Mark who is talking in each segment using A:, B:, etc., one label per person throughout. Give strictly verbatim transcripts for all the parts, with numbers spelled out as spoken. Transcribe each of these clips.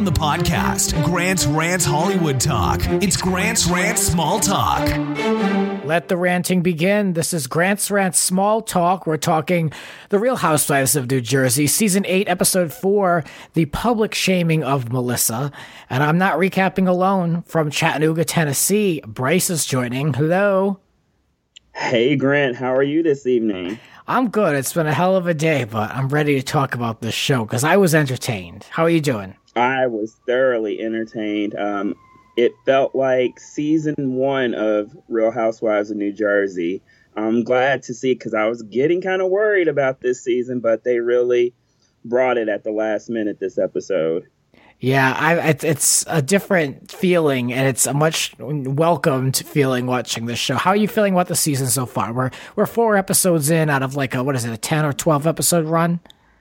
A: from the podcast, Grant's Rants Hollywood Talk. It's Grant's Rants Small Talk.
B: Let the ranting begin. This is Grant's Rants Small Talk. We're talking The Real Housewives of New Jersey, Season eight, Episode four, The Public Shaming of Melissa. And I'm not recapping alone. From Chattanooga, Tennessee, Bryce is joining. Hello.
C: Hey, Grant. How are you this evening?
B: I'm good. It's been a hell of a day, but I'm ready to talk about this show because I was entertained. How are you doing?
C: I was thoroughly entertained. Um, it felt like season one of Real Housewives of New Jersey. I'm glad to see, because I was getting kind of worried about this season, but they really brought it at the last minute this episode.
B: Yeah, I, it's, it's a different feeling, and it's a much welcomed feeling watching this show. How are you feeling about the season so far? We're we're four episodes in out of like a, what is it, a ten or twelve episode run?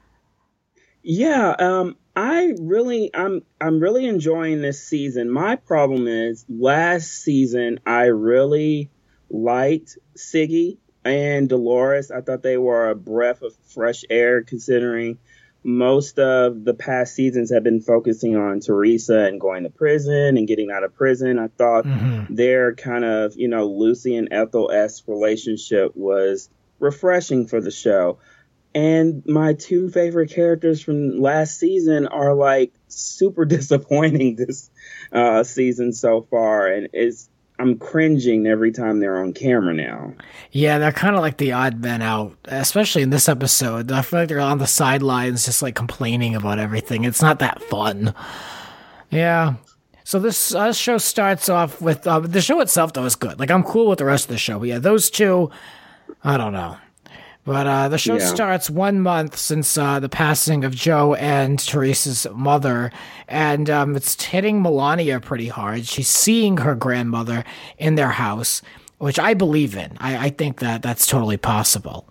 C: Yeah, um, I really, I'm, I'm really enjoying this season. My problem is last season I really liked Siggy and Dolores. I thought they were a breath of fresh air, considering most of the past seasons have been focusing on Teresa and going to prison and getting out of prison. I thought mm-hmm. their kind of, you know, Lucy and Ethel-esque relationship was refreshing for the show. And my two favorite characters from last season are like super disappointing this uh, season so far. And it's, I'm cringing every time they're on camera now.
B: Yeah, they're kind of like the odd men out, especially in this episode. I feel like they're on the sidelines just like complaining about everything. It's not that fun. Yeah. So this uh, show starts off with, uh, the show itself though is good. Like I'm cool with the rest of the show. But yeah, those two, I don't know. But uh, the show yeah. starts one month since uh, the passing of Joe and Teresa's mother, and um, it's hitting Melania pretty hard. She's seeing her grandmother in their house, which I believe in. I, I think that that's totally possible.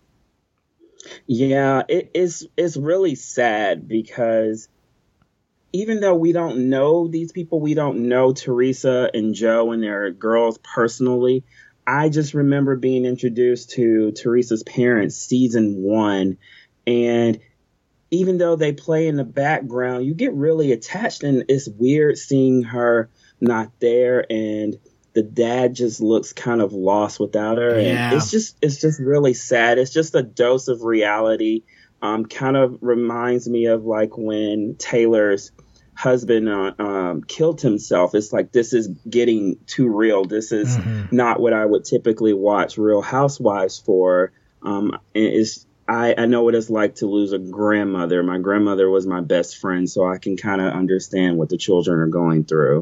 C: Yeah, it is. It's really sad because even though we don't know these people, we don't know Teresa and Joe and their girls personally. I just remember being introduced to Teresa's parents season one, and even though they play in the background, you get really attached, and it's weird seeing her not there, and the dad just looks kind of lost without her.
B: Yeah.
C: And it's just it's just really sad. It's just a dose of reality. Um, kind of reminds me of like when Taylor's husband uh, um, killed himself. It's like, this is getting too real. This is mm-hmm. not what I would typically watch Real Housewives for. Um, it's, I, I know what it's like to lose a grandmother. My grandmother was my best friend, so I can kind of understand what the children are going through.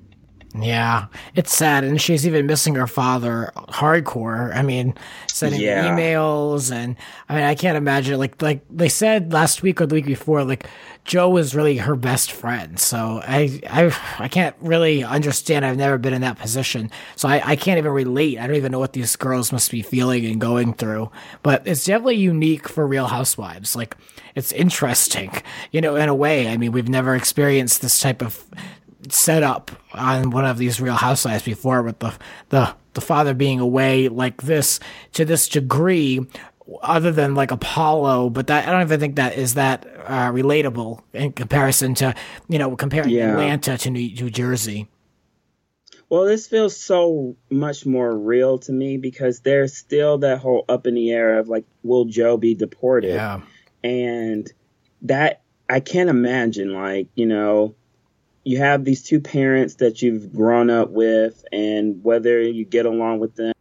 B: Yeah, it's sad, and she's even missing her father hardcore. I mean, sending
C: yeah.
B: emails, and I mean, I can't imagine. Like, like they said last week or the week before, like Joe was really her best friend. So I, I, I can't really understand. I've never been in that position, so I, I can't even relate. I don't even know what these girls must be feeling and going through. But it's definitely unique for Real Housewives. Like, it's interesting, you know, in a way. I mean, we've never experienced this type of set up on one of these Real Housewives before, with the the the father being away like this to this degree, other than like Apollo. But that I don't even think that is that uh, relatable in comparison to, you know, comparing yeah. Atlanta to New, New Jersey.
C: Well, this feels so much more real to me because there's still that whole up in the air of like, will Joe be deported?
B: Yeah,
C: and that I can't imagine, like, you know, you have these two parents that you've grown up with, and whether you get along with them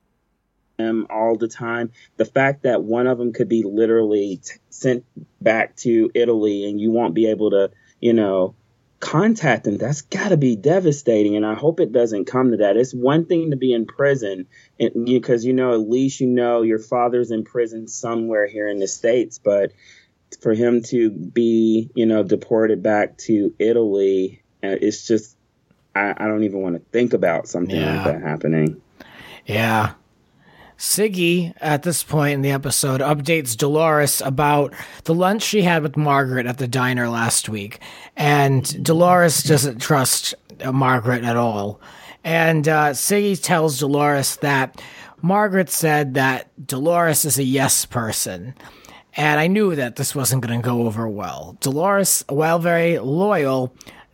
C: all the time, the fact that one of them could be literally t- sent back to Italy and you won't be able to, you know, contact them, that's got to be devastating. And I hope it doesn't come to that. It's one thing to be in prison because, you know, at least you know your father's in prison somewhere here in the States, but for him to be, you know, deported back to Italy, it's just, I, I don't even want to think about something
B: yeah.
C: like that happening.
B: Yeah. Siggy, at this point in the episode, updates Dolores about the lunch she had with Margaret at the diner last week. And Dolores doesn't trust uh, Margaret at all. And uh, Siggy tells Dolores that Margaret said that Dolores is a yes person. And I knew that this wasn't going to go over well. Dolores, while very loyal,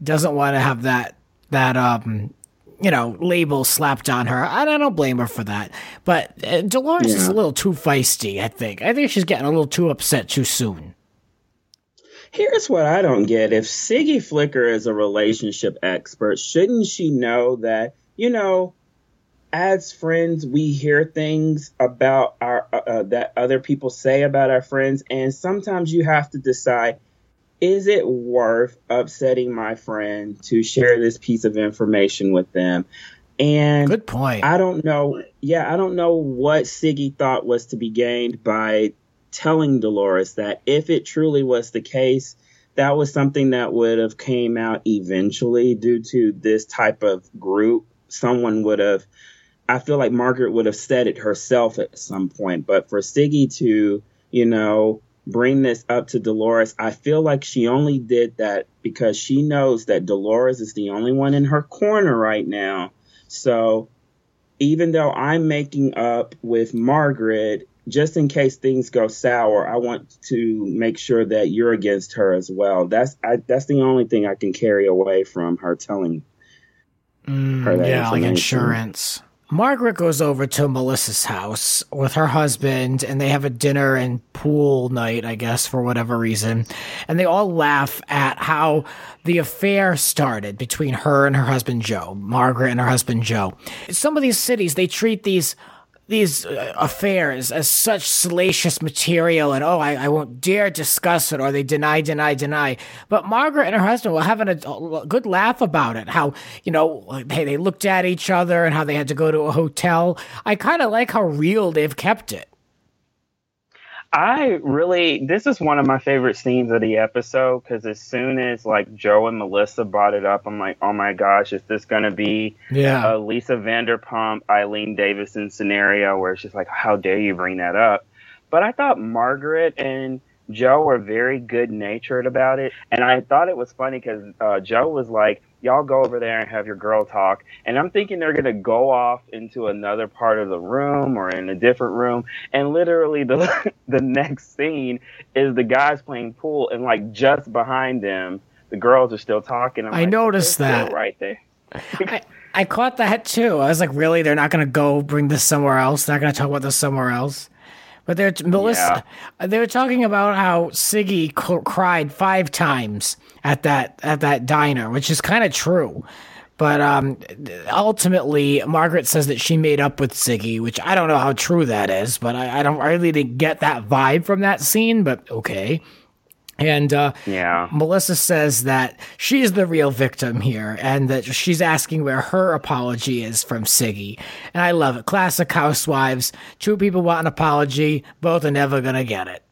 B: doesn't want to have that that um you know label slapped on her. And I don't blame her for that. But uh, Dolores yeah. is a little too feisty. I think. I think she's getting a little too upset too soon.
C: Here's what I don't get. If Siggy Flicker is a relationship expert, shouldn't she know that, you know, as friends, we hear things about our uh, uh, that other people say about our friends. And sometimes you have to decide, is it worth upsetting my friend to share this piece of information with them? And
B: good point.
C: I don't know. Yeah, I don't know what Siggy thought was to be gained by telling Dolores that. If it truly was the case, that was something that would have came out eventually due to this type of group. Someone would have, I feel like Margaret would have said it herself at some point. But for Siggy to, you know, bring this up to Dolores, I feel like she only did that because she knows that Dolores is the only one in her corner right now. So even though I'm making up with Margaret, just in case things go sour, I want to make sure that you're against her as well. That's I, that's the only thing I can carry away from her telling
B: mm,
C: her that
B: yeah, like
C: information.
B: insurance. Margaret goes over to Melissa's house with her husband, and they have a dinner and pool night, I guess, for whatever reason. And they all laugh at how the affair started between her and her husband, Joe. Margaret and her husband, Joe. Some of these cities, they treat these these uh, affairs as such salacious material, and oh, I, I won't dare discuss it, or they deny, deny, deny. But Margaret and her husband were having a, a good laugh about it. How, you know, hey, they looked at each other and how they had to go to a hotel. I kind of like how real they've kept it.
D: I really, this is one of my favorite scenes of the episode, because as soon as like Joe and Melissa brought it up, I'm like, oh my gosh, is this going to be
B: yeah.
D: a Lisa Vanderpump, Eileen Davison scenario where it's just like, how dare you bring that up? But I thought Margaret and Joe were very good natured about it. And I thought it was funny because uh, Joe was like, y'all go over there and have your girl talk. And I'm thinking they're going to go off into another part of the room or in a different room. And literally the the next scene is the guys playing pool, and like just behind them, the girls are still talking. I'm
B: I
D: like,
B: noticed that
D: right there.
B: I, I caught that too. I was like, really? They're not going to go bring this somewhere else? They're not going to talk about this somewhere else? But they're Melissa. Yeah. They were talking about how Siggy c- cried five times at that at that diner, which is kind of true. But um, ultimately, Margaret says that she made up with Siggy, which I don't know how true that is. But I, I don't I really didn't get that vibe from that scene. But okay. And uh,
D: yeah.
B: Melissa says that she's the real victim here, and that she's asking where her apology is from Siggy. And I love it. Classic housewives. Two people want an apology. Both are never going to get it.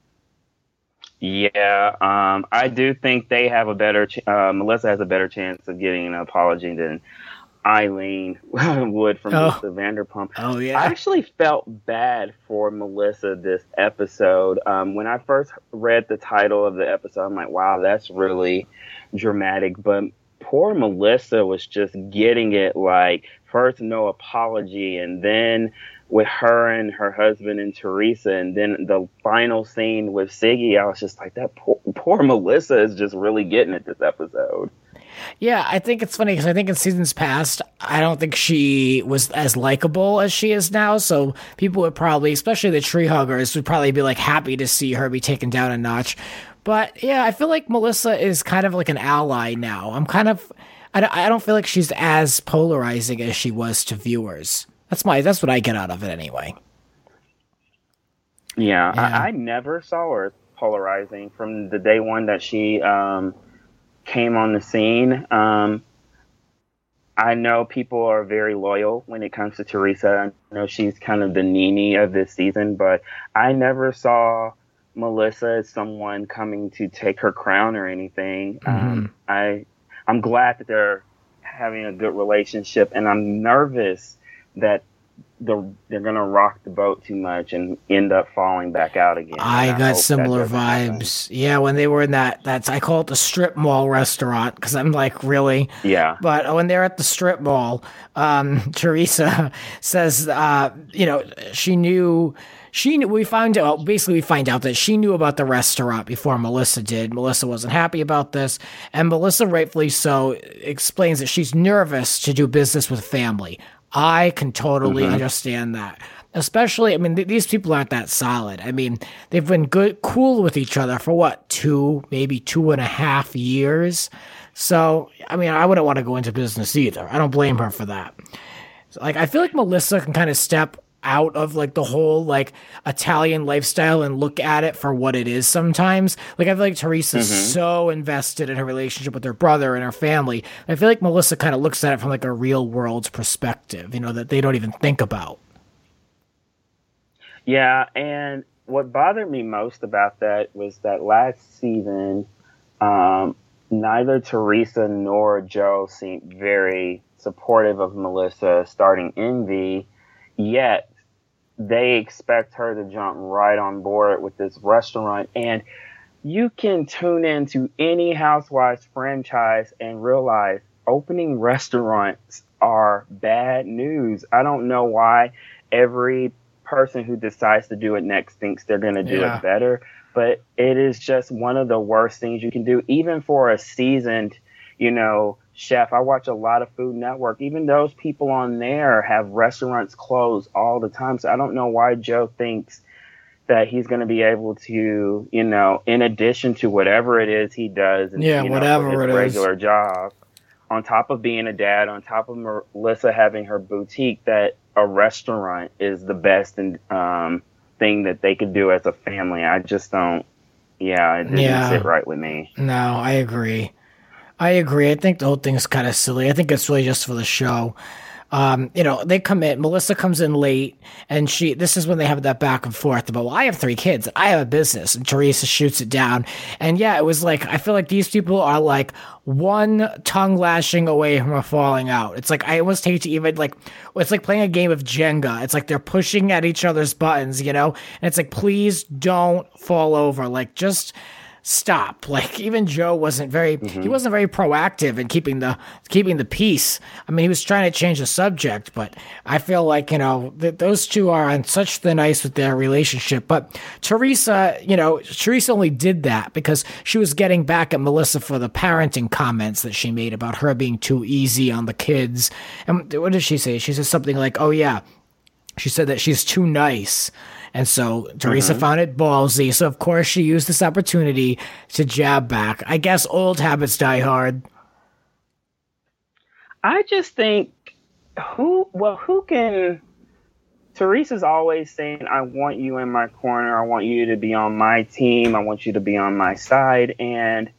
D: Yeah, um, I do think they have a better, ch- uh, Melissa has a better chance of getting an apology than Eileen would from
B: oh.
D: Lisa Vanderpump.
B: Oh, yeah.
D: I actually felt bad for Melissa this episode. Um, when I first read the title of the episode, I'm like, wow, that's really dramatic. But poor Melissa was just getting it, like, first no apology, and then with her and her husband and Teresa, and then the final scene with Siggy, I was just like, that poor, poor Melissa is just really getting it this episode.
B: Yeah, I think it's funny because I think in seasons past, I don't think she was as likable as she is now. So people would probably, especially the tree huggers, would probably be like happy to see her be taken down a notch. But yeah, I feel like Melissa is kind of like an ally now. I'm kind of, I don't, I don't feel like she's as polarizing as she was to viewers. That's my, that's what I get out of it anyway.
D: Yeah,
B: yeah.
D: I, I never saw her polarizing from the day one that she, um, came on the scene. Um, I know people are very loyal when it comes to Teresa. I know she's kind of the Nene of this season, but I never saw Melissa as someone coming to take her crown or anything.
B: Mm-hmm.
D: Um, I, I'm glad that they're having a good relationship, and I'm nervous that the they're gonna rock the boat too much and end up falling back out again.
B: I,
D: I
B: got similar vibes. Happen. Yeah, when they were in that, that's I call it the strip mall restaurant because I'm like, really?
D: Yeah.
B: But when they're at the strip mall, um, Teresa says, uh, you know, she knew. She knew, we found out, basically we find out that she knew about the restaurant before Melissa did. Melissa wasn't happy about this, and Melissa, rightfully so, explains that she's nervous to do business with family. I can totally mm-hmm. understand that. Especially, I mean, th- these people aren't that solid. I mean, they've been good, cool with each other for what, two, maybe two and a half years? So, I mean, I wouldn't want to go into business either. I don't blame her for that. So, like, I feel like Melissa can kind of step out of like the whole like Italian lifestyle and look at it for what it is sometimes. Like I feel like Teresa's mm-hmm. so invested in her relationship with her brother and her family. I feel like Melissa kind of looks at it from like a real world perspective, you know, that they don't even think about.
D: Yeah, and what bothered me most about that was that last season, um, neither Teresa nor Joe seemed very supportive of Melissa starting Envy. Yet they expect her to jump right on board with this restaurant. And you can tune into any Housewives franchise and realize opening restaurants are bad news. I don't know why every person who decides to do it next thinks they're going to do yeah. it better, but it is just one of the worst things you can do, even for a seasoned, you know, chef. I watch a lot of Food Network. Even those people on there have restaurants closed all the time. So I don't know why Joe thinks that he's going to be able to, you know, in addition to whatever it is he does, and,
B: yeah,
D: you know,
B: whatever
D: his
B: it
D: regular
B: is.
D: job, on top of being a dad, on top of Melissa having her boutique, that a restaurant is the best and um, thing that they could do as a family. I just don't. Yeah, it didn't yeah. sit right with me.
B: No, I agree. I agree. I think the whole thing is kind of silly. I think it's really just for the show. Um, you know, they come in, Melissa comes in late, and she, this is when they have that back and forth about, well, I have three kids, and I have a business, and Teresa shoots it down. And yeah, it was like, I feel like these people are like one tongue lashing away from a falling out. It's like, I almost hate to even like, it's like playing a game of Jenga. It's like they're pushing at each other's buttons, you know? And it's like, please don't fall over. Like, just stop. Like even Joe wasn't very mm-hmm. he wasn't very proactive in keeping the keeping the peace. I mean, he was trying to change the subject, but I feel like, you know, th- those two are on such thin ice with their relationship. But Teresa, you know, Teresa only did that because she was getting back at Melissa for the parenting comments that she made about her being too easy on the kids. And what did she say? She said something like, "Oh yeah," she said that she's too nice. And so Teresa mm-hmm. found it ballsy. So, of course, she used this opportunity to jab back. I guess old habits die hard.
D: I just think who, well, who can, Teresa's always saying, I want you in my corner. I want you to be on my team. I want you to be on my side. And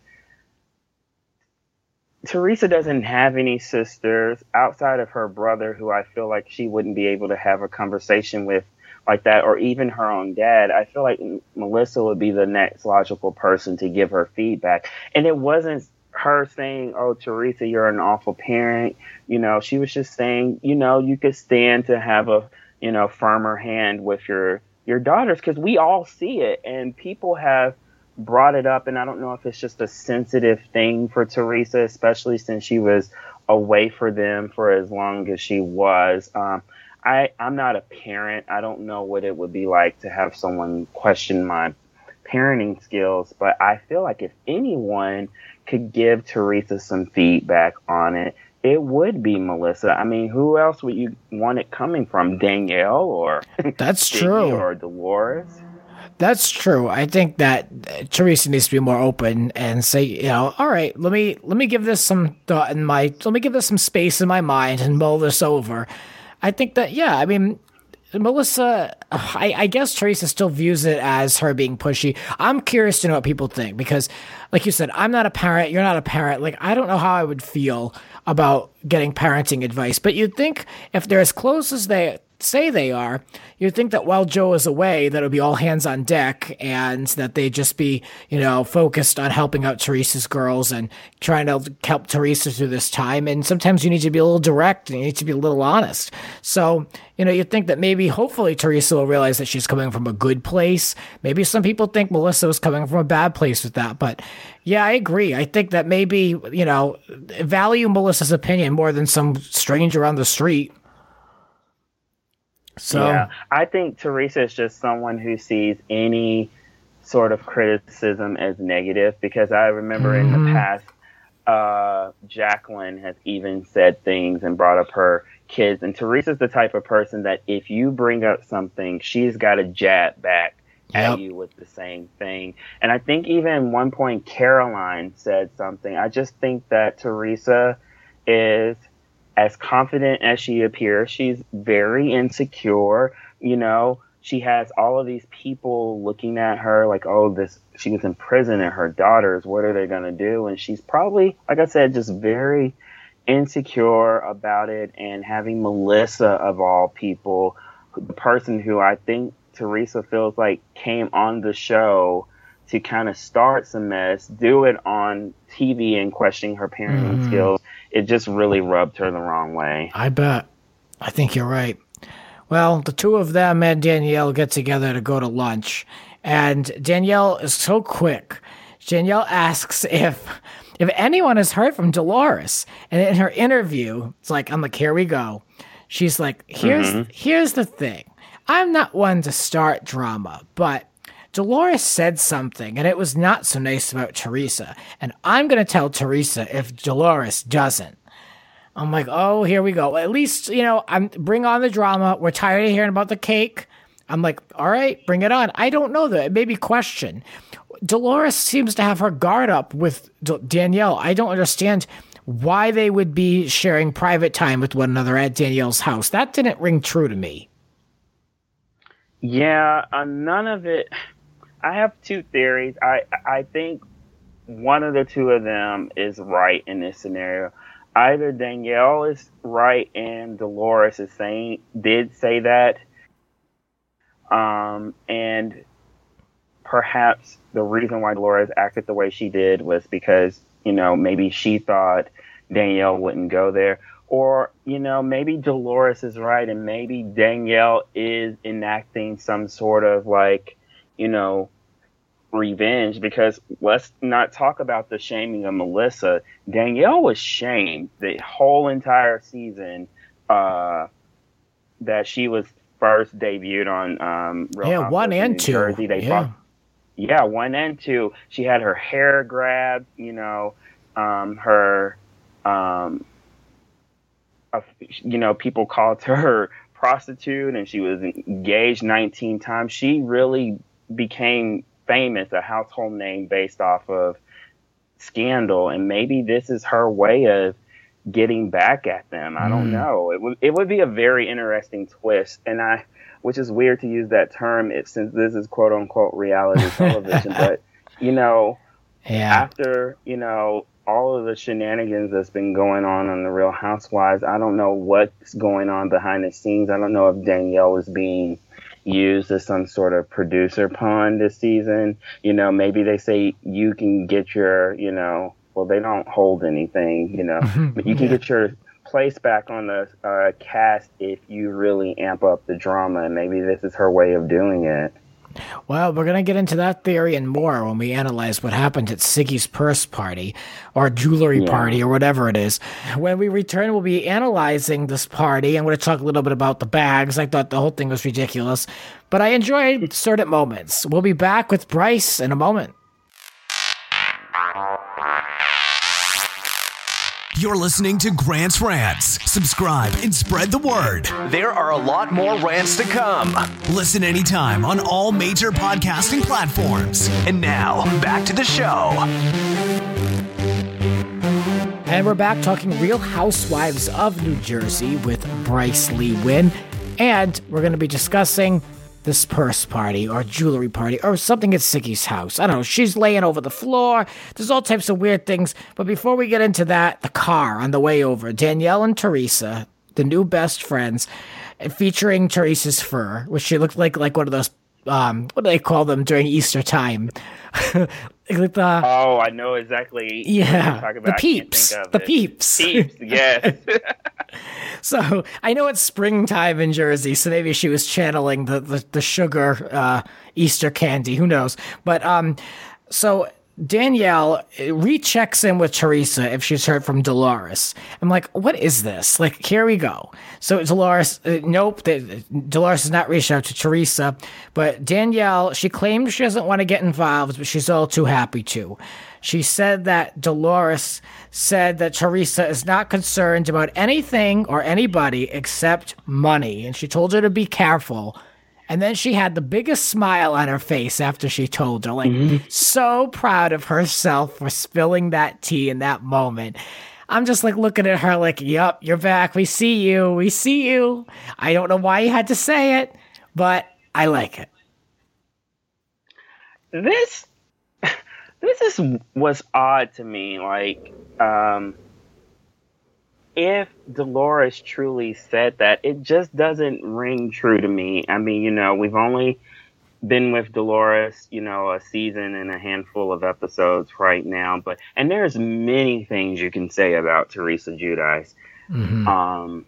D: Teresa doesn't have any sisters outside of her brother, who I feel like she wouldn't be able to have a conversation with like that, or even her own dad. I feel like Melissa would be the next logical person to give her feedback. And it wasn't her saying, oh, Teresa, you're an awful parent. You know, she was just saying, you know, you could stand to have a, you know, firmer hand with your, your daughters, because we all see it. And people have brought it up. And I don't know if it's just a sensitive thing for Teresa, especially since she was away for them for as long as she was. Um, I, I'm not a parent. I don't know what it would be like to have someone question my parenting skills, but I feel like if anyone could give Teresa some feedback on it, it would be Melissa. I mean, who else would you want it coming from? Danielle or
B: that's true,
D: or Dolores?
B: That's true. I think that Teresa needs to be more open and say, you know, all right, let me let me give this some thought in my, let me give this some space in my mind and mull this over. I think that, yeah, I mean, Melissa, I, I guess Teresa still views it as her being pushy. I'm curious to know what people think because, like you said, I'm not a parent. You're not a parent. Like, I don't know how I would feel about getting parenting advice. But you'd think if they're as close as they say they are, you'd think that while Joe is away, that it would be all hands on deck and that they'd just be, you know, focused on helping out Teresa's girls and trying to help Teresa through this time. And sometimes you need to be a little direct and you need to be a little honest. So, you know, you'd think that maybe, hopefully, Teresa will realize that she's coming from a good place. Maybe some people think Melissa was coming from a bad place with that. But yeah, I agree. I think that maybe, you know, value Melissa's opinion more than some stranger on the street. So
D: yeah, I think Teresa is just someone who sees any sort of criticism as negative, because I remember mm-hmm. in the past, uh, Jacqueline has even said things and brought up her kids. And Teresa's the type of person that if you bring up something, she's got to jab back
B: yep.
D: at you with the same thing. And I think even at one point, Caroline said something. I just think that Teresa is as confident as she appears. She's very insecure. You know, she has all of these people looking at her like, oh, this, she was in prison and her daughters, what are they going to do? And she's probably, like I said, just very insecure about it. And having Melissa, of all people, the person who I think Teresa feels like came on the show to kind of start some mess, do it on T V and questioning her parenting mm. skills, it just really rubbed her the wrong way.
B: I bet. I think you're right. Well, the two of them and Danielle get together to go to lunch, and Danielle is so quick. Danielle asks if if anyone has heard from Dolores, and in her interview, it's like, I'm like, here we go. She's like, here's mm-hmm. here's the thing. I'm not one to start drama, but Dolores said something, and it was not so nice about Teresa, and I'm going to tell Teresa if Dolores doesn't. I'm like, oh, here we go. At least, you know, I'm bring on the drama. We're tired of hearing about the cake. I'm like, all right, bring it on. I don't know that. It made me question. Dolores seems to have her guard up with D- Danielle. I don't understand why they would be sharing private time with one another at Danielle's house. That didn't ring true to me.
D: Yeah, uh, none of it. I have two theories. I I think one of the two of them is right in this scenario. Either Danielle is right and Dolores is saying did say that, um, and perhaps the reason why Dolores acted the way she did was because, you know, maybe she thought Danielle wouldn't go there. Or, you know, maybe Dolores is right and maybe Danielle is enacting some sort of like, you know, revenge, because let's not talk about the shaming of Melissa. Danielle was shamed the whole entire season uh, that she was first debuted on um, Real
B: yeah,
D: Housewives
B: one
D: in
B: and
D: New
B: two.
D: Jersey. They
B: yeah.
D: brought, yeah, one and two. She had her hair grabbed, you know, um, her, um, uh, you know, people called her prostitute, and she was engaged nineteen times. She really became famous, a household name based off of Scandal, and maybe this is her way of getting back at them. I don't mm. know. It would it would be a very interesting twist, and I, which is weird to use that term, it, since this is quote unquote reality television. But you know,
B: yeah.
D: after you know all of the shenanigans that's been going on on the Real Housewives, I don't know what's going on behind the scenes. I don't know if Danielle is being used as some sort of producer pawn this season. You know, maybe they say you can get your, you know, well, they don't hold anything, you know, but you can
B: yeah.
D: get your place back on the uh, cast if you really amp up the drama. And maybe this is her way of doing it.
B: Well, we're going to get into that theory and more when we analyze what happened at Siggy's purse party or jewelry
D: yeah.
B: party or whatever it is. When we return, we'll be analyzing this party. I'm going to talk a little bit about the bags. I thought the whole thing was ridiculous, but I enjoyed certain moments. We'll be back with Bryce in a moment.
A: You're listening to Grant's Rants. Subscribe and spread the word.
E: There are a lot more rants to come.
A: Listen anytime on all major podcasting platforms.
E: And now, back to the show.
B: And we're back talking Real Housewives of New Jersey with Bryce Lee Wynn. And we're going to be discussing this purse party or jewelry party or something at Siggy's house. I don't know. She's laying over the floor. There's all types of weird things. But before we get into that, the car on the way over, Danielle and Teresa, the new best friends, featuring Teresa's fur, which she looked like like one of those um what do they call them during Easter time? Like the,
D: oh, I know exactly.
B: Yeah,
D: what you're talking about.
B: the
D: I can't
B: peeps,
D: think of
B: the
D: it.
B: peeps.
D: Peeps, yes.
B: So I know it's springtime in Jersey, so maybe she was channeling the the, the sugar uh, Easter candy. Who knows? But um, so Danielle rechecks in with Teresa if she's heard from Dolores. I'm like, what is this? Like, here we go. So Dolores, uh, nope, the, Dolores has not reached out to Teresa, but Danielle, she claims she doesn't want to get involved, but she's all too happy to. She said that Dolores said that Teresa is not concerned about anything or anybody except money, and she told her to be careful. And then she had the biggest smile on her face after she told her, like, mm-hmm. so proud of herself for spilling that tea in that moment. I'm just like looking at her like, yup, you're back. We see you. We see you. I don't know why you had to say it, but I like it.
D: This, this is was odd to me. Like, um, if Dolores truly said that, it just doesn't ring true to me. I mean, you know, we've only been with Dolores, you know, a season and a handful of episodes right now, but and there's many things you can say about Teresa Giudice. Mm-hmm. Um,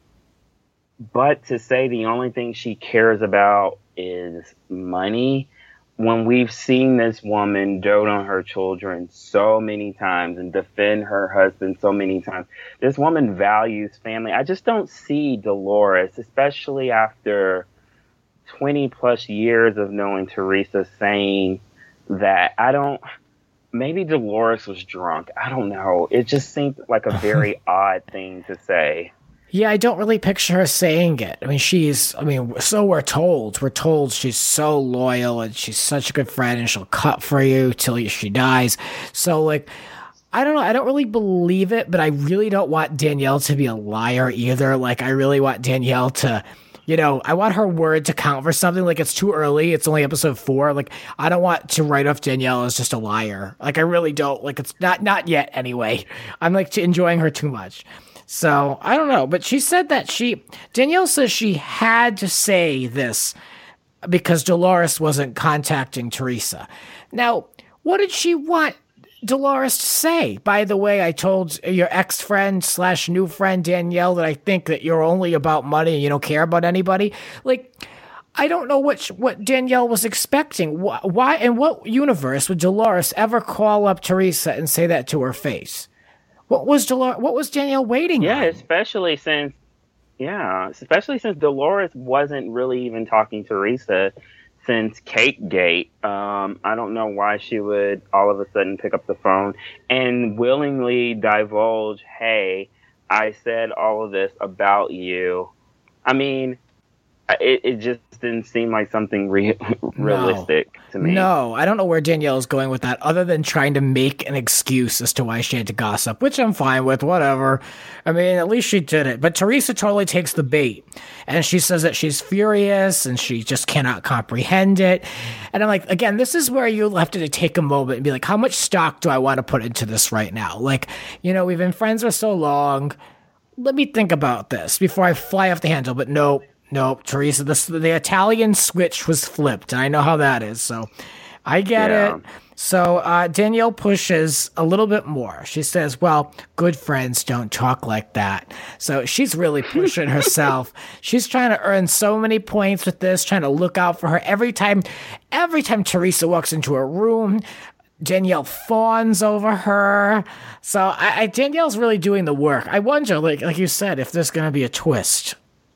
D: but to say the only thing she cares about is money, when we've seen this woman dote on her children so many times and defend her husband so many times, this woman values family. I just don't see Dolores, especially after twenty plus years of knowing Teresa, saying that. I don't, maybe Dolores was drunk. I don't know. It just seemed like a very odd thing to say.
B: Yeah, I don't really picture her saying it. I mean, she's, I mean, so we're told. We're told she's so loyal and she's such a good friend and she'll cut for you till she dies. So, like, I don't know. I don't really believe it, but I really don't want Danielle to be a liar either. Like, I really want Danielle to, you know, I want her word to count for something. Like, it's too early. It's only episode four. Like, I don't want to write off Danielle as just a liar. Like, I really don't. Like, it's not, not yet anyway. I'm, like, enjoying her too much. So, I don't know, but she said that she, Danielle says she had to say this because Dolores wasn't contacting Teresa. Now, what did she want Dolores to say? By the way, I told your ex-friend slash new friend Danielle that I think that you're only about money and you don't care about anybody. Like, I don't know what what Danielle was expecting. Why, in what universe would Dolores ever call up Teresa and say that to her face? What was Dolores? What was Danielle waiting
D: Yeah,
B: on?
D: especially since, yeah, especially since Dolores wasn't really even talking to Teresa since Cake Gate. Um, I don't know why she would all of a sudden pick up the phone and willingly divulge, "Hey, I said all of this about you." I mean, it, it just didn't seem like something re- realistic
B: no.
D: to me.
B: No, I don't know where Danielle is going with that, other than trying to make an excuse as to why she had to gossip, which I'm fine with, whatever. I mean, at least she did it. But Teresa totally takes the bait, and she says that she's furious, and she just cannot comprehend it. And I'm like, again, this is where you have to take a moment and be like, how much stock do I want to put into this right now? Like, you know, we've been friends for so long. Let me think about this before I fly off the handle. But no. Nope, Teresa, the, the Italian switch was flipped, and I know how that is, so I get
D: yeah.
B: it. So uh, Danielle pushes a little bit more. She says, well, good friends don't talk like that. So she's really pushing herself. She's trying to earn so many points with this, trying to look out for her. Every time, every time Teresa walks into a room, Danielle fawns over her. So I, I, Danielle's really doing the work. I wonder, like, like you said, if there's going to be a twist.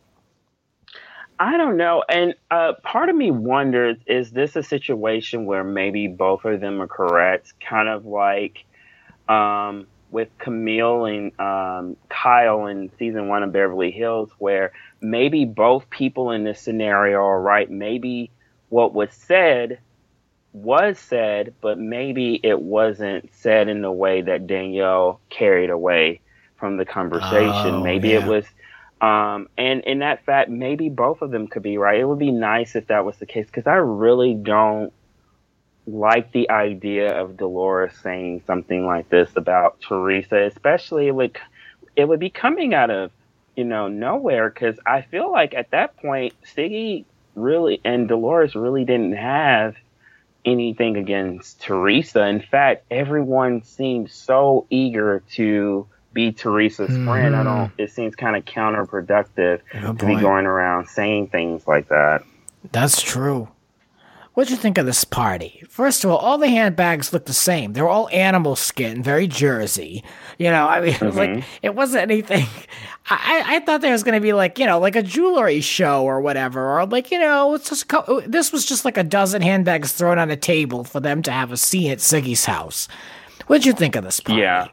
D: I don't know. And uh, part of me wonders, is this a situation where maybe both of them are correct? Kind of like um, with Camille and um, Kyle in season one of Beverly Hills, where maybe both people in this scenario are right. Maybe what was said was said, but maybe it wasn't said in the way that Danielle carried away from the conversation.
B: Oh,
D: maybe
B: yeah.
D: it was... Um, and in that fact, maybe both of them could be right. It would be nice if that was the case, because I really don't like the idea of Dolores saying something like this about Teresa, especially it would, it would be coming out of you know, nowhere, because I feel like at that point, Siggy really and Dolores really didn't have anything against Teresa. In fact, everyone seemed so eager to be Teresa's mm-hmm. friend. I don't, it seems kind of counterproductive oh, to be going around saying things like that.
B: That's true. What'd you think of this party? First of all, all the handbags look the same. They're all animal skin, very Jersey. You know, I mean, mm-hmm. it was like, it wasn't anything. I, I thought there was going to be like, you know, like a jewelry show or whatever, or like, you know, it's just, this was just like a dozen handbags thrown on a table for them to have a scene at Siggy's house. What'd you think of this party?
D: Yeah.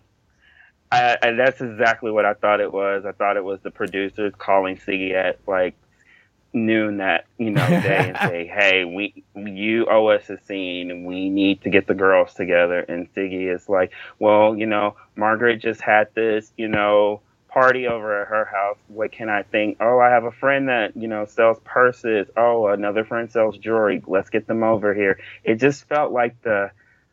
D: I, I, that's exactly what I thought it was. I thought it was the producers calling Siggy at like noon that, you know, day and say, hey, we you owe us a scene and we need to get the girls together. And Siggy is like, well, you know, Margaret just had this, you know, party over at her house. What can I think? Oh, I have a friend that, you know, sells purses. Oh, another friend sells jewelry. Let's get them over here. It just felt like the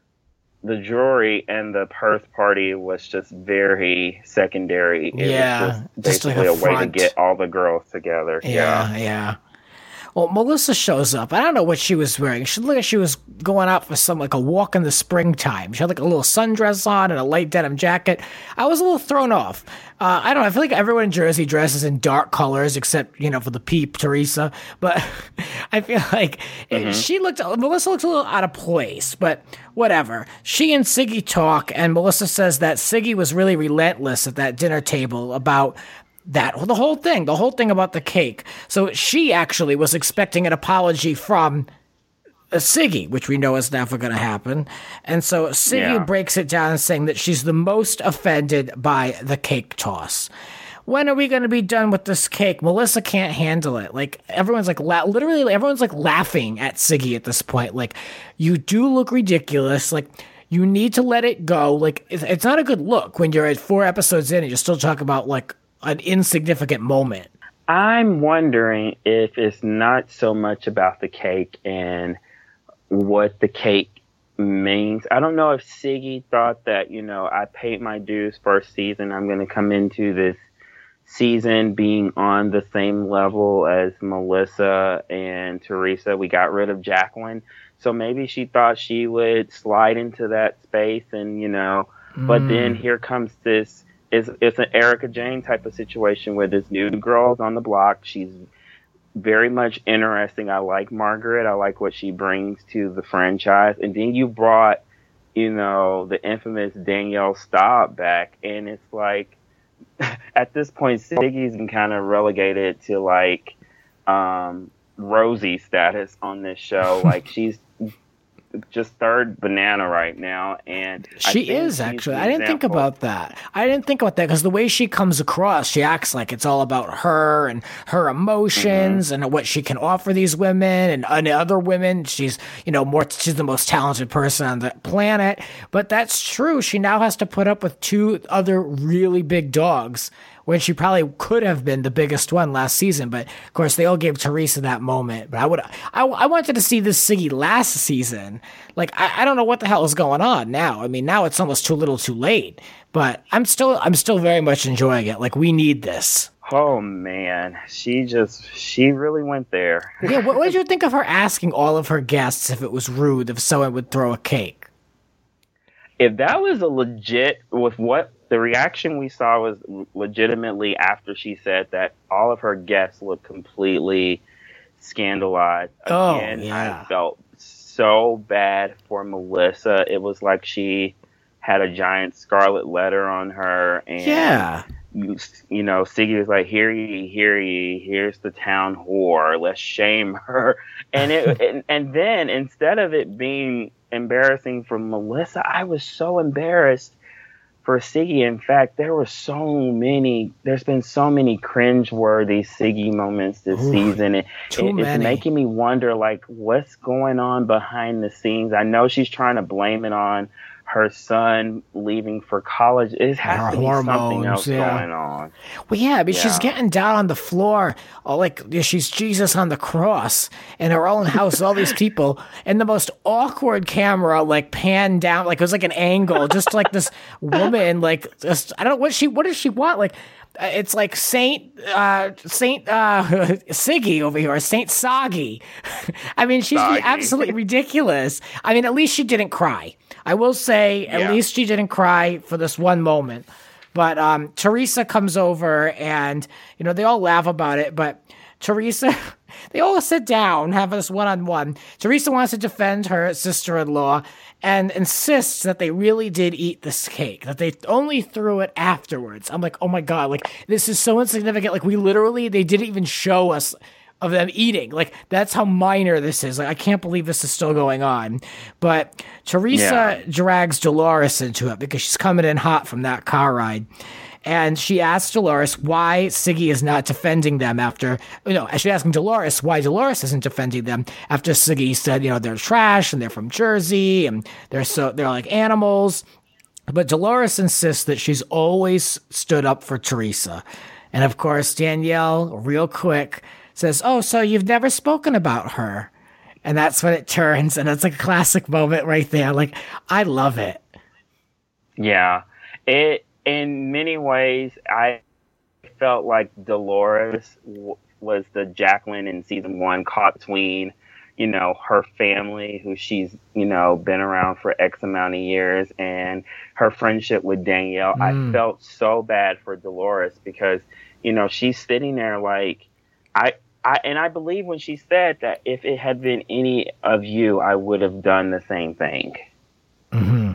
D: the jewelry and the purse party was just very secondary. It
B: yeah,
D: was just basically just like a, a way to get all the girls together.
B: Yeah,
D: yeah.
B: yeah. Well, Melissa shows up. I don't know what she was wearing. She looked like she was going out for some, like a walk in the springtime. She had like a little sundress on and a light denim jacket. I was a little thrown off. Uh, I don't know. I feel like everyone in Jersey dresses in dark colors except, you know, for the peep, Teresa. But I feel like mm-hmm. she looked, Melissa looked a little out of place, but whatever. She and Siggy talk, and Melissa says that Siggy was really relentless at that dinner table about that, the whole thing, the whole thing about the cake. So she actually was expecting an apology from uh, Siggy, which we know is never going to happen. And so Siggy yeah. breaks it down saying that she's the most offended by the cake toss. When are we going to be done with this cake? Melissa can't handle it. Like, everyone's like, la- literally, everyone's like laughing at Siggy at this point. Like, you do look ridiculous. Like, you need to let it go. Like, it's, it's not a good look when you're at four episodes in and you're still talking about, like, an insignificant moment.
D: I'm wondering if it's not so much about the cake and what the cake means. I don't know if Siggy thought that, you know, I paid my dues first season. I'm going to come into this season being on the same level as Melissa and Teresa. We got rid of Jacqueline. So maybe she thought she would slide into that space and, you know, mm. but then here comes this It's, it's an Erica Jane type of situation where this new girl's on the block. She's very much interesting. I like Margaret. I like what she brings to the franchise. And then you brought, you know, the infamous Danielle Staub back. And it's like, at this point, Siggy's been kind of relegated to like um, Rosie status on this show. Like, she's just third banana right now, and
B: she is actually. I didn't think about that. I didn't think about that because the way she comes across, she acts like it's all about her and her emotions mm-hmm. and what she can offer these women and, and other women. She's, you know, more. She's the most talented person on the planet. But that's true. She now has to put up with two other really big dogs when she probably could have been the biggest one last season. But of course, they all gave Teresa that moment. But I would, I, I wanted to see this Siggy last season. Like, I, I don't know what the hell is going on now. I mean, now it's almost too little, too late. But I'm still, I'm still very much enjoying it. Like, we need this.
D: Oh man, she just, she really went there.
B: Yeah, what, what did you think of her asking all of her guests if it was rude if someone would throw a cake?
D: If that was a legit, with what the reaction we saw was legitimately after she said that, all of her guests looked completely scandalized. Again,
B: oh, yeah.
D: I felt so bad for Melissa. It was like she had a giant scarlet letter on her. And
B: yeah.
D: You, you know, Siggy was like, "Hear ye, hear ye, here's the town whore. Let's shame her." And it, and, and then instead of it being embarrassing for Melissa, I was so embarrassed for Siggy. In fact, there were so many. There's been so many cringe-worthy Siggy moments this Ooh, season. It, it, it's making me wonder, like, what's going on behind the scenes. I know she's trying to blame it on her son leaving for college. It has
B: Her
D: to be something
B: hormones,
D: else
B: yeah.
D: going on.
B: Well, yeah, but she's
D: Yeah.
B: getting down on the floor, oh, like yeah, she's Jesus on the cross in her own house, all these people, and the most awkward camera, like panned down, like it was like an angle, just like this woman, like just, I don't know what she, what does she want? Like, uh, it's like Saint uh, Saint uh, Siggy over here, or Saint Soggy. I mean, she's
D: Soggy.
B: absolutely ridiculous. I mean, at least she didn't cry. I will say, at
D: Yeah.
B: least she didn't cry for this one moment. But um, Teresa comes over, and you know they all laugh about it. But Teresa, they all sit down, have this one-on-one. Teresa wants to defend her sister-in-law and insists that they really did eat this cake, that they only threw it afterwards. I'm like, oh my god, like this is so insignificant. Like we literally, they didn't even show us of them eating. Like that's how minor this is. Like I can't believe this is still going on. But Teresa
D: Yeah.
B: drags Dolores into it because she's coming in hot from that car ride. And she asks Dolores why Siggy is not defending them after, you know, she's asking Dolores why Dolores isn't defending them after Siggy said, you know, they're trash and they're from Jersey and they're so, they're like animals. But Dolores insists that she's always stood up for Teresa. And of course, Danielle, real quick, says, oh, so you've never spoken about her. And that's when it turns, and it's like a classic moment right there. Like, I love it.
D: Yeah. It, in many ways, I felt like Dolores w- was the Jacqueline in season one caught between, you know, her family, who she's, you know, been around for X amount of years, and her friendship with Danielle.
B: Mm.
D: I felt so bad for Dolores because, you know, she's sitting there like, I, I, and I believe when she said that if it had been any of you, I would have done the same thing.
B: Mm-hmm.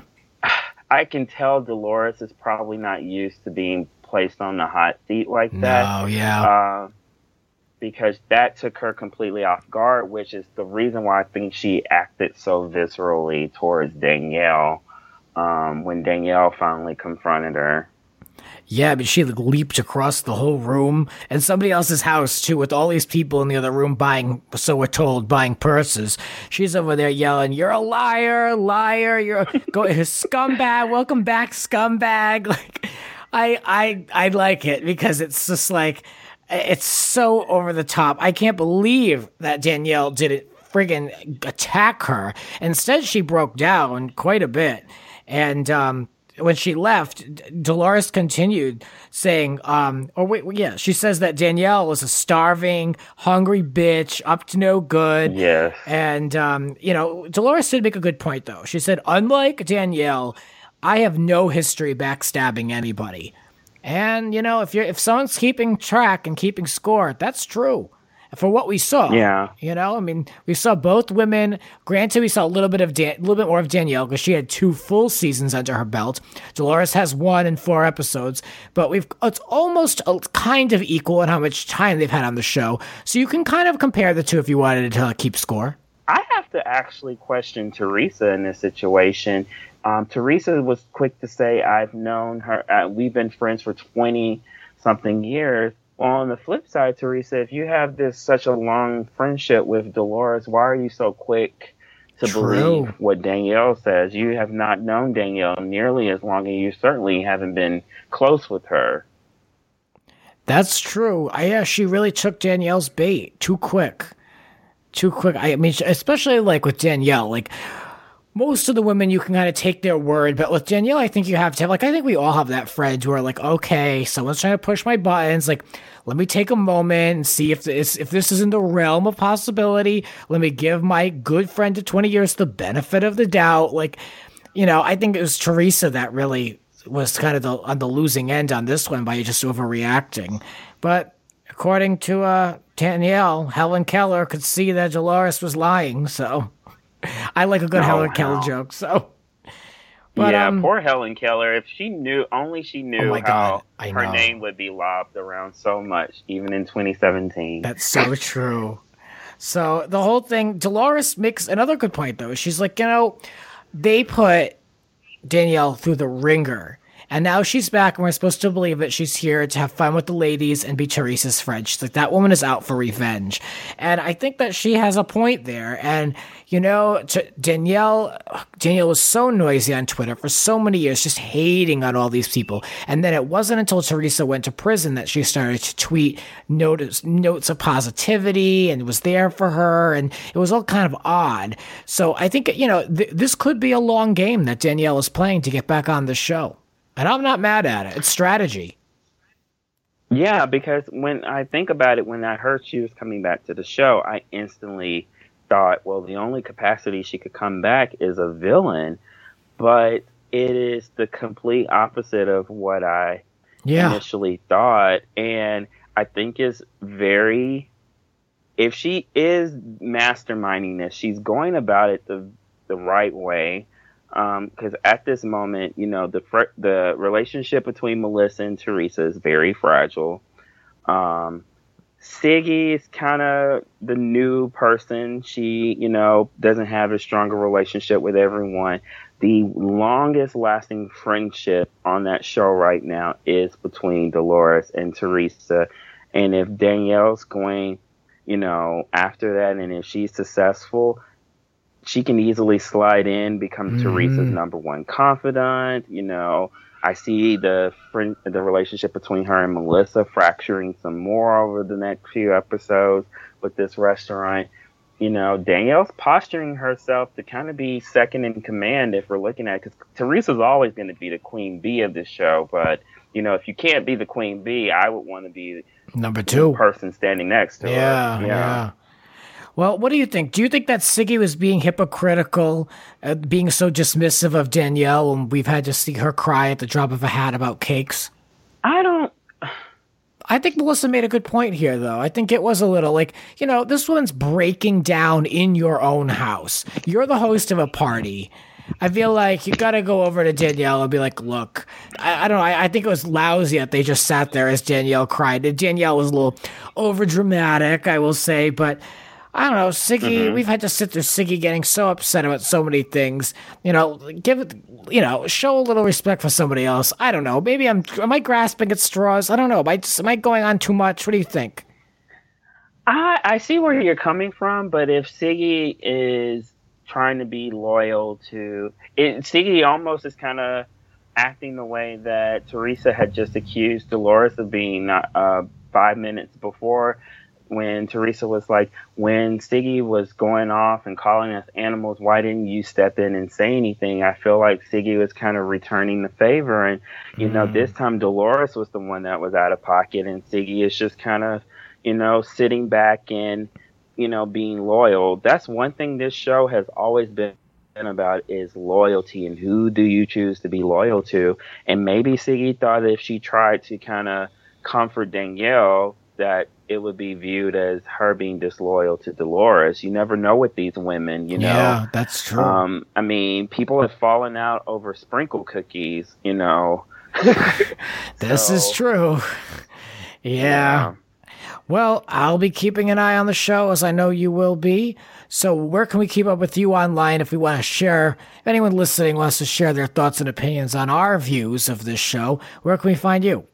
D: I can tell Dolores is probably not used to being placed on the hot seat like that.
B: No, yeah.
D: Uh, because that took her completely off guard, which is the reason why I think she acted so viscerally towards Danielle um, when Danielle finally confronted her.
B: Yeah, but she like, leaped across the whole room and somebody else's house too, with all these people in the other room buying, so we're told, buying purses. She's over there yelling, "You're a liar, liar! You're a go scumbag! Welcome back, scumbag!" Like, I, I, I like it because it's just like it's so over the top. I can't believe that Danielle didn't friggin' attack her. Instead, she broke down quite a bit, and um. When she left, Dolores continued saying, um, or wait, yeah, she says that Danielle is a starving, hungry bitch, up to no good.
D: Yes.
B: And, um, you know, Dolores did make a good point, though. She said, unlike Danielle, I have no history backstabbing anybody. And, you know, if you're, if someone's keeping track and keeping score, that's true. For what we saw,
D: Yeah.
B: you know, I mean, we saw both women. Granted, we saw a little bit of Dan- a little bit more of Danielle because she had two full seasons under her belt. Dolores has one and four episodes, but we've it's almost a, kind of equal in how much time they've had on the show. So you can kind of compare the two if you wanted to uh, keep score.
D: I have to actually question Teresa in this situation. Um, Teresa was quick to say, I've known her, uh, we've been friends for twenty something years. Well, on the flip side, Teresa, if you have this such a long friendship with Dolores, why are you so quick to
B: True.
D: believe what Danielle says? You have not known Danielle nearly as long, and you certainly haven't been close with her.
B: That's true. I, yeah, she really took Danielle's bait too quick. Too quick. I mean, especially like with Danielle, like most of the women you can kind of take their word, but with Danielle, I think you have to have, like, I think we all have that friend who are like, okay, someone's trying to push my buttons. Like, let me take a moment and see if this, if this is in the realm of possibility. Let me give my good friend of twenty years the benefit of the doubt. Like, you know, I think it was Teresa that really was kind of the, on the losing end on this one by just overreacting. But according to uh, Danielle, Helen Keller could see that Dolores was lying, so I like a good
D: Oh,
B: Helen
D: wow.
B: Keller joke, so. But,
D: yeah,
B: um,
D: poor Helen Keller. If she knew, only she
B: Oh
D: knew
B: my
D: how
B: God, I
D: her
B: know.
D: name would be lobbed around so much, even in twenty seventeen.
B: That's so true. So the whole thing, Dolores makes another good point, though. She's like, you know, they put Danielle through the ringer. And now she's back, and we're supposed to believe that she's here to have fun with the ladies and be Teresa's friend. She's like, that woman is out for revenge. And I think that she has a point there. And, you know, Danielle, Danielle was so noisy on Twitter for so many years, just hating on all these people. And then it wasn't until Teresa went to prison that she started to tweet notice, notes of positivity and was there for her. And it was all kind of odd. So I think, you know, th- this could be a long game that Danielle is playing to get back on the show. And I'm not mad at it. It's strategy.
D: Yeah, because when I think about it, when I heard she was coming back to the show, I instantly thought, well, the only capacity she could come back is a villain. But it is the complete opposite of what I yeah. initially thought. And I think it's very, if she is masterminding this, she's going about it the the right way. Because um, at this moment, you know, the fr- the relationship between Melissa and Teresa is very fragile. Um, Siggy is kind of the new person. She, you know, doesn't have a stronger relationship with everyone. The longest lasting friendship on that show right now is between Dolores and Teresa. And if Danielle's going, you know, after that, and if she's successful, she can easily slide in, become mm-hmm. Teresa's number one confidant. You know, I see the friend, the relationship between her and Melissa fracturing some more over the next few episodes with this restaurant. You know, Danielle's posturing herself to kind of be second in command if we're looking at it, because Teresa's always going to be the queen bee of this show. But, you know, if you can't be the queen bee, I would want to be
B: number two
D: the person standing next to
B: yeah,
D: her.
B: Yeah, yeah. Well, what do you think? Do you think that Siggy was being hypocritical, uh, being so dismissive of Danielle, and we've had to see her cry at the drop of a hat about cakes?
D: I don't...
B: I think Melissa made a good point here, though. I think it was a little like, you know, this woman's breaking down in your own house. You're the host of a party. I feel like you got to go over to Danielle and be like, look, I, I don't know. I, I think it was lousy that they just sat there as Danielle cried. Danielle was a little over dramatic, I will say, but... I don't know, Siggy, mm-hmm. we've had to sit through Siggy getting so upset about so many things. You know, give it, you know, show a little respect for somebody else. I don't know. Maybe I'm, am I grasping at straws? I don't know. Am I, just, am I going on too much? What do you think?
D: I, I see where you're coming from, but if Siggy is trying to be loyal to, it, Siggy almost is kind of acting the way that Teresa had just accused Dolores of being uh, five minutes before. When Teresa was like, when Siggy was going off and calling us animals, why didn't you step in and say anything? I feel like Siggy was kind of returning the favor. And, you mm. know, this time Dolores was the one that was out of pocket, and Siggy is just kind of, you know, sitting back and, you know, being loyal. That's one thing this show has always been about, is loyalty, and who do you choose to be loyal to? And maybe Siggy thought that if she tried to kind of comfort Danielle, that it would be viewed as her being disloyal to Dolores. You never know with these women, you know.
B: Yeah, that's true.
D: Um, I mean, people have fallen out over sprinkle cookies, you know.
B: This
D: so,
B: is true. Yeah. yeah. Well, I'll be keeping an eye on the show, as I know you will be. So where can we keep up with you online if we want to share, if anyone listening wants to share their thoughts and opinions on our views of this show, where can we find you?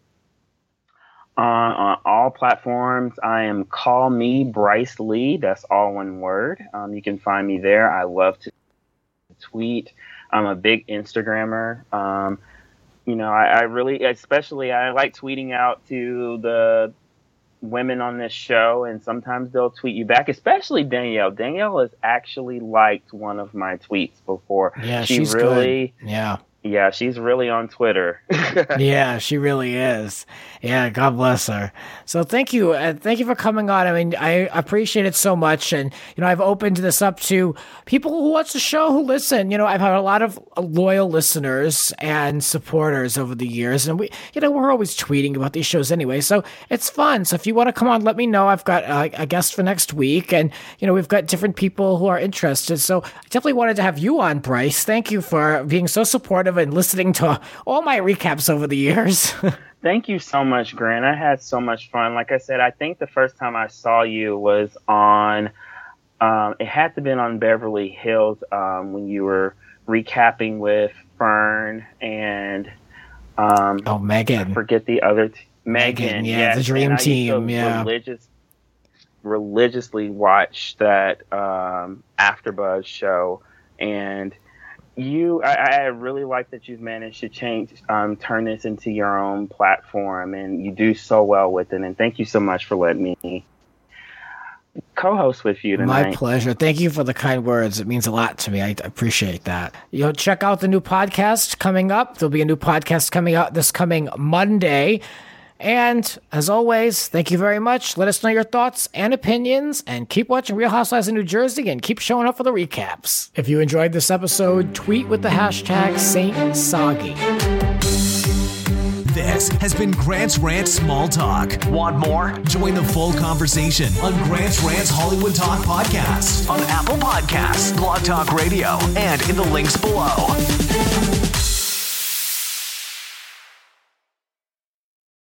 D: Uh, on all platforms, I am Call Me Bryce Lee. That's all one word. Um, you can find me there. I love to tweet. I'm a big Instagrammer. Um, you know, I, I really, especially, I like tweeting out to the women on this show, and sometimes they'll tweet you back, especially Danielle. Danielle has actually liked one of my tweets before.
B: Yeah,
D: she
B: she's
D: really,
B: good. Yeah.
D: Yeah, she's really on Twitter.
B: Yeah, she really is. Yeah, God bless her. So thank you. Uh, thank you for coming on. I mean, I appreciate it so much. And, you know, I've opened this up to people who watch the show, who listen. You know, I've had a lot of loyal listeners and supporters over the years. And, we, you know, we're always tweeting about these shows anyway. So it's fun. So if you want to come on, let me know. I've got uh, a guest for next week. And, you know, we've got different people who are interested. So I definitely wanted to have you on, Bryce. Thank you for being so supportive and listening to all my recaps over the years.
D: Thank you so much, Grant. I had so much fun. Like I said, I think the first time I saw you was on, um, it had to have been on Beverly Hills um, when you were recapping with Fern and Um,
B: oh, Megan.
D: I forget the other t-
B: Megan,
D: Megan.
B: yeah,
D: yes,
B: the Dream
D: and I used to
B: Team, yeah.
D: Religious, religiously watch that um, AfterBuzz show, and you, I, I really like that you've managed to change, um, turn this into your own platform, and you do so well with it. And thank you so much for letting me co-host with you tonight.
B: My pleasure. Thank you for the kind words. It means a lot to me. I appreciate that. You know, check out the new podcast coming up. There'll be a new podcast coming out this coming Monday. And as always, thank you very much. Let us know your thoughts and opinions, and keep watching Real Housewives of New Jersey and keep showing up for the recaps. If you enjoyed this episode, tweet with the hashtag Saint Soggy.
A: This has been Grant's Rant Small Talk.
E: Want more?
A: Join the full conversation on Grant's Rant Hollywood Talk podcast.
E: On Apple Podcasts, Blog Talk Radio, and in the links below.